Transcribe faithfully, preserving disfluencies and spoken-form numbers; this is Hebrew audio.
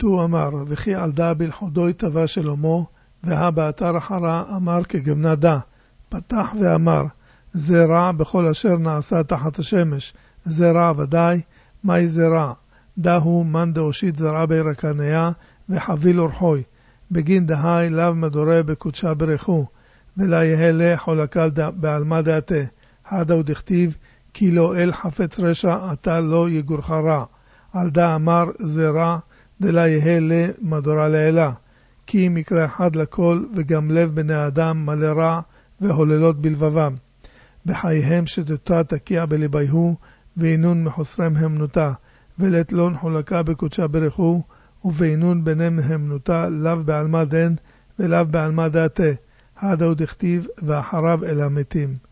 דתו אמר, וכי על דה בלחודוי טבע שלמה, והבאתר אחרה אמר כגמנה דה, פתח ואמר, זה רע בכל אשר נעשה תחת השמש, זה רע ודאי, מהי זה רע? דהו מן דאושית זרע בירקניה, וחביל אורחוי, בגין דהי לאו מדורה בקודשה ברכו, ולה יהלה חולקל בעלמה דעתה, חדה דכתיב, כי לא אל חפץ רשע אתה לא יגורך רע, על דה אמר זה רע, דלה יהלה מדורה לעילה, כי מקרה אחד לכל וגם לב בני האדם מלא רע והוללות בלבבם. בחייהם שתתה תקיע בלביהו, ואינון מחוסרם המנותה, ולתלון חולקה בקודשה ברכו, ובאינון ביניהם המנותה, לאו בעלמה דן ולאו בעלמה דעתה, חדה דכתיב ואחריו אל המתים.